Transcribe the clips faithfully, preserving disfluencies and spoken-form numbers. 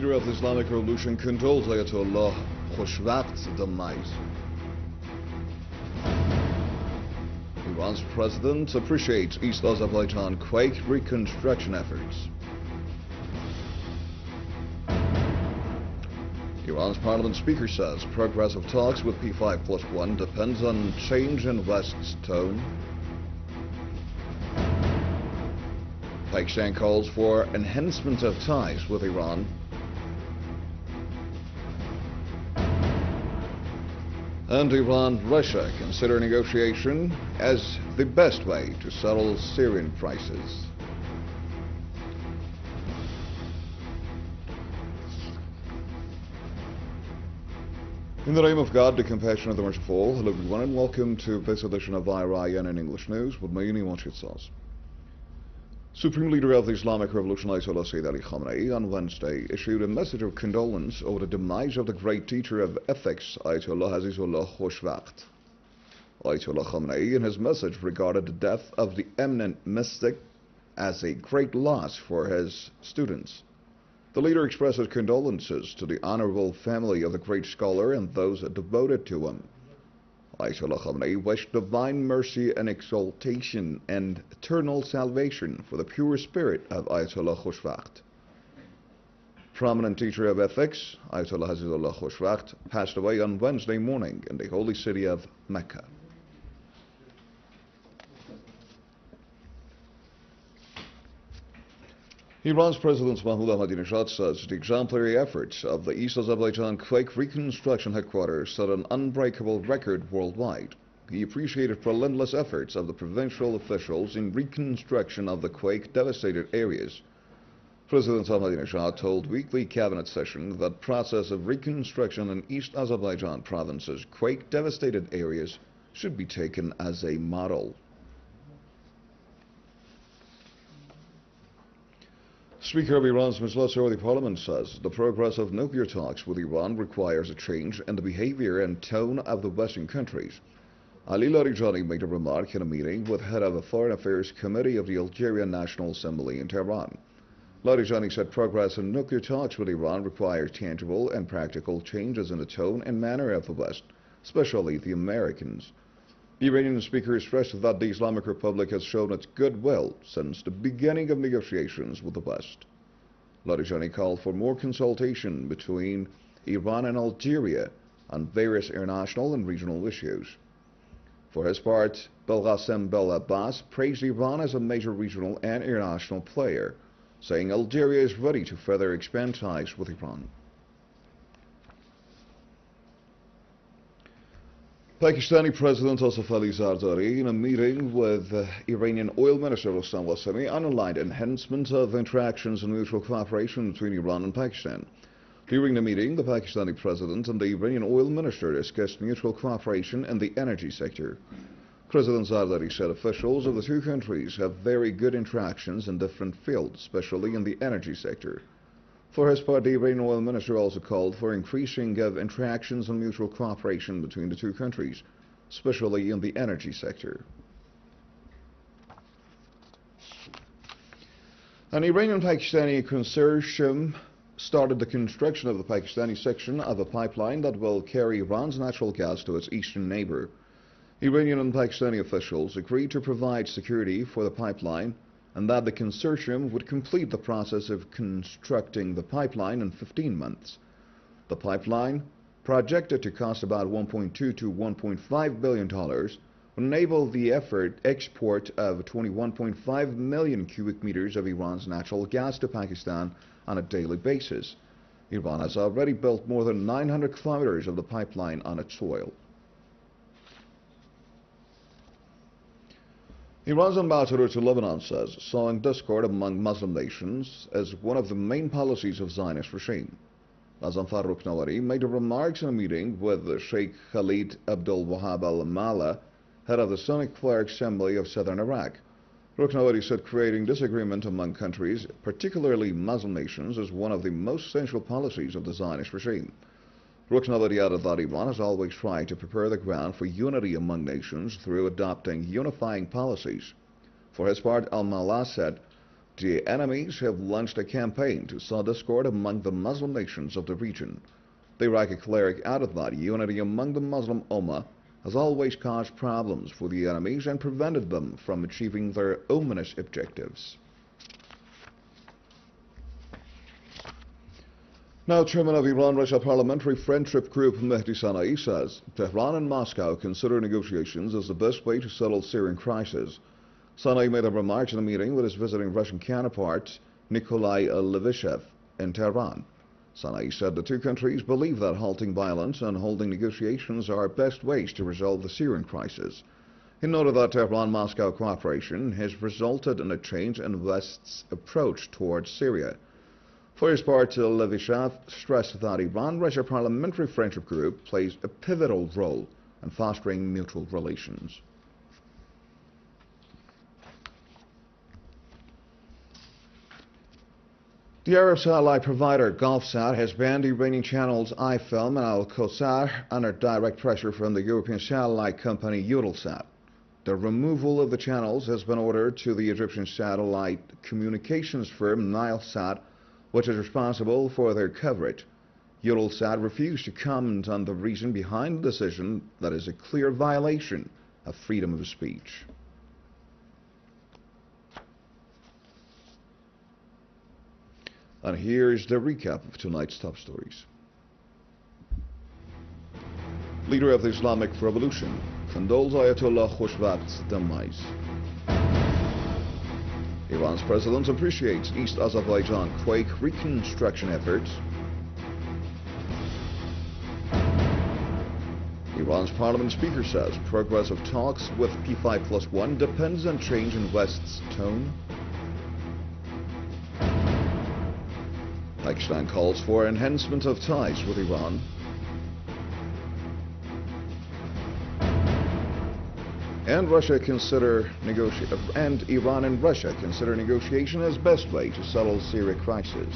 leader of the Islamic Revolution condoles Ayatollah Khoshvaqt's demise. Iran's president appreciates East Azerbaijan quake reconstruction efforts. Iran's parliament speaker says progress of talks with P five plus one depends on change in West's tone. Pakistan calls for enhancement of ties with Iran. And Iran, Russia consider negotiation as the best way to settle Syrian crisis. In the name of God, the compassionate, the merciful, hello everyone and welcome to this edition of I R I N in English News with me, Neil Schitz. Supreme Leader of the Islamic Revolution Ayatollah Sayyid Ali Khamenei on Wednesday issued a message of condolence over the demise of the great teacher of ethics, Ayatollah Azizullah Khoshvaqt. Ayatollah Khamenei in his message regarded the death of the eminent mystic as a great loss for his students. The leader expresses condolences to the honorable family of the great scholar and those devoted to him. Ayatollah Khamenei wished divine mercy and exaltation and eternal salvation for the pure spirit of Ayatollah Khoshvaqt. Prominent teacher of ethics, Ayatollah Azizullah Khoshvaqt, passed away on Wednesday morning in the holy city of Mecca. Iran's President Mahmoud Ahmadinejad says the exemplary efforts of the East Azerbaijan Quake Reconstruction Headquarters set an unbreakable record worldwide. He appreciated relentless efforts of the provincial officials in reconstruction of the quake-devastated areas. President Ahmadinejad told weekly cabinet session that process of reconstruction in East Azerbaijan province's quake-devastated areas should be taken as a model. Speaker of Iran's Majlis-e Parliament says the progress of nuclear talks with Iran requires a change in the behavior and tone of the Western countries. Ali Larijani made a remark in a meeting with head of the Foreign Affairs Committee of the Algerian National Assembly in Tehran. Larijani said progress in nuclear talks with Iran requires tangible and practical changes in the tone and manner of the West, especially the Americans. The Iranian speaker stressed that the Islamic Republic has shown its goodwill since the beginning of negotiations with the West. Larijani called for more consultation between Iran and Algeria on various international and regional issues. For his part, Belghasem Belabbas praised Iran as a major regional and international player, saying Algeria is ready to further expand ties with Iran. Pakistani President Asif Ali Zardari, in a meeting with uh, Iranian Oil Minister Rostam Wasemi, underlined enhancement of interactions and mutual cooperation between Iran and Pakistan. During the meeting, the Pakistani President and the Iranian Oil Minister discussed mutual cooperation in the energy sector. President Zardari said officials of the two countries have very good interactions in different fields, especially in the energy sector. For his part, the Iranian oil minister also called for increasing of interactions and mutual cooperation between the two countries, especially in the energy sector. An Iranian-Pakistani consortium started the construction of the Pakistani section of a pipeline that will carry Iran's natural gas to its eastern neighbor. Iranian and Pakistani officials agreed to provide security for the pipeline and that the consortium would complete the process of constructing the pipeline in fifteen months. The pipeline, projected to cost about one point two to one point five billion dollars, will enable the effort export of twenty-one point five million cubic meters of Iran's natural gas to Pakistan on a daily basis. Iran has already built more than nine hundred kilometers of the pipeline on its soil. Iran's ambassador to Lebanon says sowing discord among Muslim nations is one of the main policies of Zionist regime. Azam Farrukh Nawari made remarks in a meeting with Sheikh Khalid Abdul Wahab al-Mala, head of the Sunni Cleric Assembly of Southern Iraq. Ruknawari said creating disagreement among countries, particularly Muslim nations, is one of the most central policies of the Zionist regime. Ruknawari added that Iran has always tried to prepare the ground for unity among nations through adopting unifying policies. For his part, al-Mala said, The enemies have launched a campaign to sow discord among the Muslim nations of the region. The Iraqi cleric added that unity among the Muslim Ummah has always caused problems for the enemies and prevented them from achieving their ominous objectives. Now, Chairman of Iran-Russia Parliamentary Friendship Group Mehdi Sana'i says Tehran and Moscow consider negotiations as the best way to settle Syrian crisis. Sana'i made a remark in a meeting with his visiting Russian counterpart Nikolai Levashev in Tehran. Sana'i said the two countries believe that halting violence and holding negotiations are best ways to resolve the Syrian crisis. He noted that Tehran-Moscow cooperation has resulted in a change in West's approach towards Syria. For his part, Levashev stressed that Iran-Russia Parliamentary Friendship Group plays a pivotal role in fostering mutual relations. The Arab satellite provider Gulfsat has banned Iranian channels iFilm and Al-Qusar under direct pressure from the European satellite company Eutelsat. The removal of the channels has been ordered to the Egyptian satellite communications firm Nilesat, which is responsible for their coverage. Eutelsat refused to comment on the reason behind the decision that is a clear violation of freedom of speech. And here's the recap of tonight's top stories. Leader of the Islamic Revolution condoles Ayatollah Khoshbaght's demise. Iran's president appreciates East Azerbaijan quake reconstruction efforts. Iran's parliament speaker says progress of talks with P five plus one depends on change in West's tone. Pakistan calls for enhancement of ties with Iran. And Russia consider negoti- and Iran and Russia consider negotiation as best way to settle Syria crisis.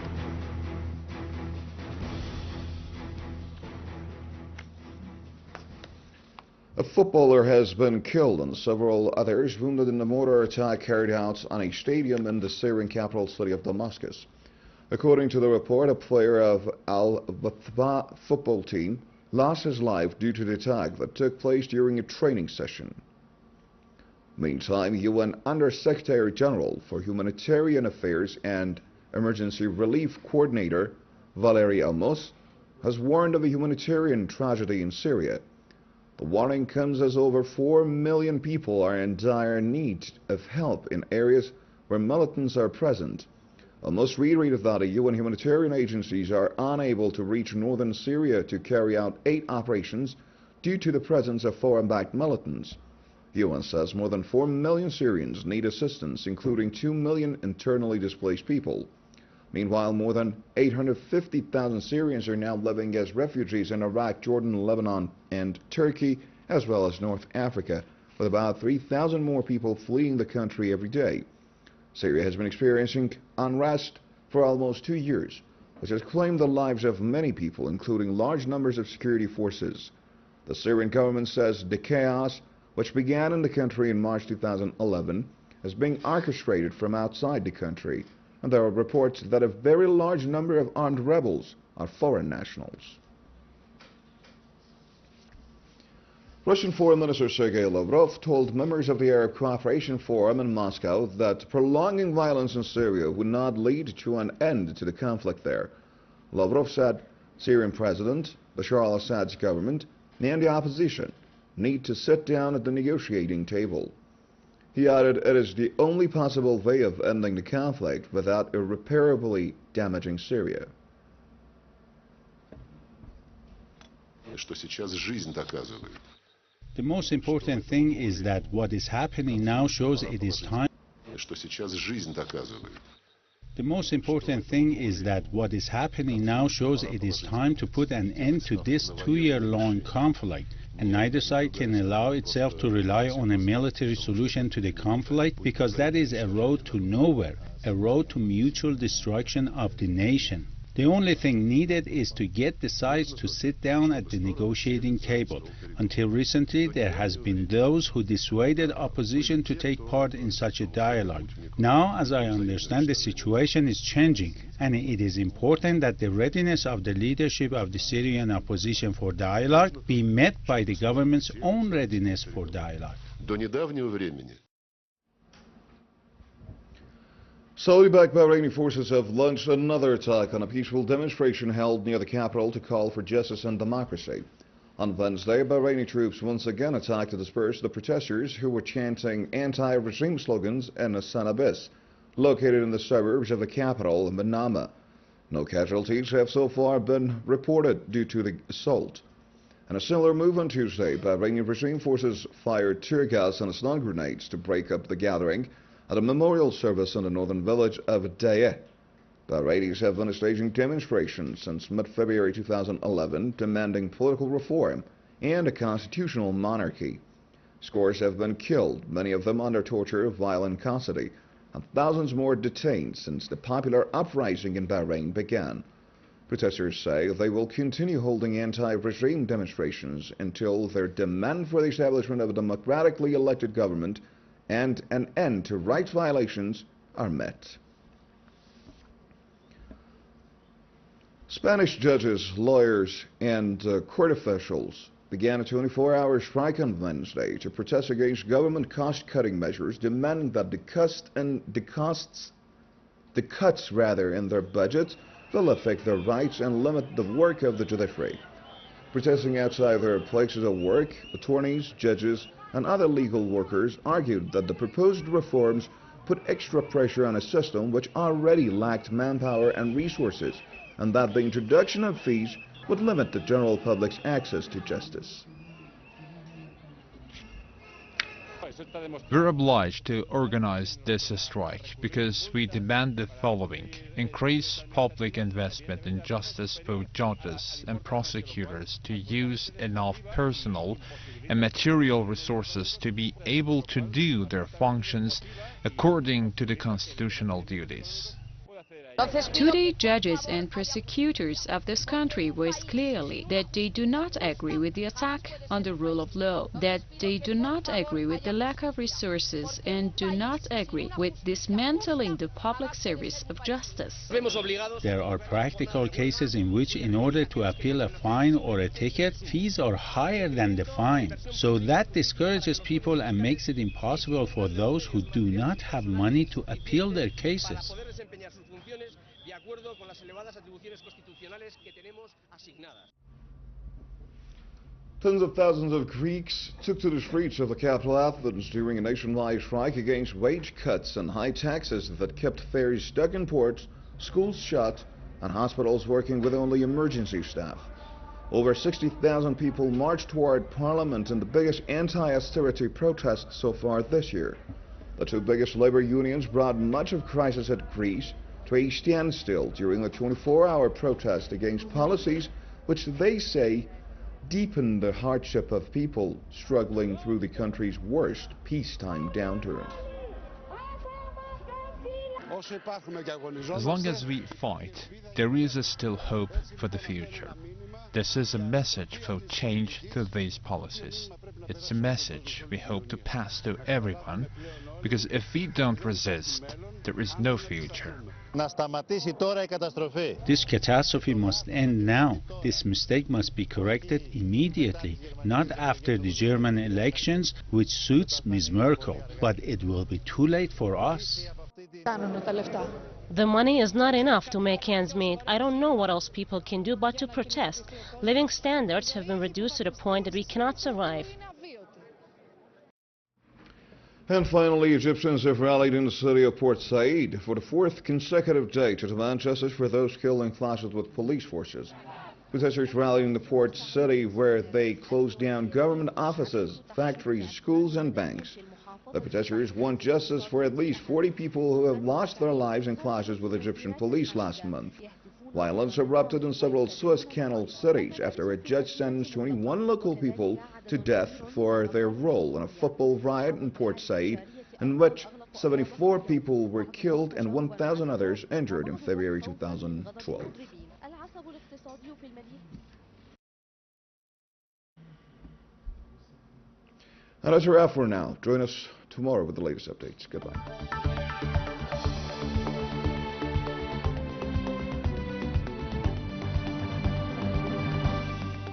A footballer has been killed and several others wounded in a mortar attack carried out on a stadium in the Syrian capital city of Damascus. According to the report, a player of Al-Wathba football team lost his life due to the attack that took place during a training session. Meantime, U N Under-Secretary General for Humanitarian Affairs and Emergency Relief Coordinator Valery Amos has warned of a humanitarian tragedy in Syria. The warning comes as over four million people are in dire need of help in areas where militants are present. Amos reiterated that the U N humanitarian agencies are unable to reach northern Syria to carry out eight operations due to the presence of foreign-backed militants. U N says more than four million Syrians need assistance, including two million internally displaced people. Meanwhile, more than eight hundred fifty thousand Syrians are now living as refugees in Iraq, Jordan, Lebanon, and Turkey, as well as North Africa, with about three thousand more people fleeing the country every day. Syria has been experiencing unrest for almost two years, which has claimed the lives of many people, including large numbers of security forces. The Syrian government says the chaos, which began in the country in March two thousand eleven, is being orchestrated from outside the country, and there are reports that a very large number of armed rebels are foreign nationals. Russian Foreign Minister Sergei Lavrov told members of the Arab Cooperation Forum in Moscow that prolonging violence in Syria would not lead to an end to the conflict there. Lavrov said Syrian President Bashar al-Assad's government and the opposition need to sit down at the negotiating table. He added it is the only possible way of ending the conflict without irreparably damaging Syria. Что сейчас жизнь доказывает. The most important thing is that what is happening now shows it is time. Что сейчас жизнь доказывает. The most important thing is that what is happening now shows it is time to put an end to this two-year-long conflict, and neither side can allow itself to rely on a military solution to the conflict, because that is a road to nowhere, a road to mutual destruction of the nation. The only thing needed is to get the sides to sit down at the negotiating table. Until recently, there has been those who dissuaded opposition to take part in such a dialogue. Now, as I understand, the situation is changing, and it is important that the readiness of the leadership of the Syrian opposition for dialogue be met by the government's own readiness for dialogue. До недавнего времени Saudi-backed Bahraini forces have launched another attack on a peaceful demonstration held near the capital to call for justice and democracy. On Wednesday, Bahraini troops once again attacked to disperse the protesters who were chanting anti-regime slogans in Sanabis, located in the suburbs of the capital, Manama. No casualties have so far been reported due to the assault. In a similar move on Tuesday, Bahraini regime forces fired tear gas and stun grenades to break up the gathering at a memorial service in the northern village of Dayeh. Bahrainis have been staging demonstrations since mid-February two thousand eleven demanding political reform and a constitutional monarchy. Scores have been killed, many of them under torture of violent custody, and thousands more detained since the popular uprising in Bahrain began. Protesters say they will continue holding anti-regime demonstrations until their demand for the establishment of a democratically elected government and an end to rights violations are met. Spanish judges, lawyers, and uh, court officials began a twenty-four hour strike on Wednesday to protest against government cost-cutting measures, demanding that the cost and the costs, the cuts rather, in their budget will affect their rights and limit the work of the judiciary. Protesting outside their places of work, attorneys, judges, and other legal workers argued that the proposed reforms put extra pressure on a system which already lacked manpower and resources, and that the introduction of fees would limit the general public's access to justice. We're obliged to organize this strike because we demand the following: increase public investment in justice for judges and prosecutors to use enough personnel and material resources to be able to do their functions according to the constitutional duties. Today, judges and prosecutors of this country voiced clearly that they do not agree with the attack on the rule of law, that they do not agree with the lack of resources, and do not agree with dismantling the public service of justice. There are practical cases in which, in order to appeal a fine or a ticket, fees are higher than the fine. So that discourages people and makes it impossible for those who do not have money to appeal their cases. Tens of thousands of Greeks took to the streets of the capital Athens during a nationwide strike against wage cuts and high taxes that kept ferries stuck in ports, schools shut, and hospitals working with only emergency staff. Over sixty thousand people marched toward Parliament in the biggest anti-austerity protest so far this year. The two biggest labor unions brought much of crisis at Greece to a standstill during the twenty-four hour protest against policies which they say deepen the hardship of people struggling through the country's worst peacetime downturn. As long as we fight, there is still hope for the future. This is a message for change to these policies. It's a message we hope to pass to everyone, because if we don't resist, there is no future. This catastrophe must end now. This mistake must be corrected immediately, not after the German elections, which suits Miz Merkel, but it will be too late for us. The money is not enough to make ends meet. I don't know what else people can do but to protest. Living standards have been reduced to the point that we cannot survive. And finally, Egyptians have rallied in the city of Port Said for the fourth consecutive day to demand justice for those killed in clashes with police forces. Protesters rallied in the port city where they closed down government offices, factories, schools and banks. The protesters want justice for at least forty people who have lost their lives in clashes with Egyptian police last month. Violence erupted in several Suez Canal cities after a judge sentenced twenty-one local people to death for their role in a football riot in Port Said, in which seventy-four people were killed and one thousand others injured in February two thousand twelve. And that's a wrap for now. Join us tomorrow with the latest updates. Goodbye.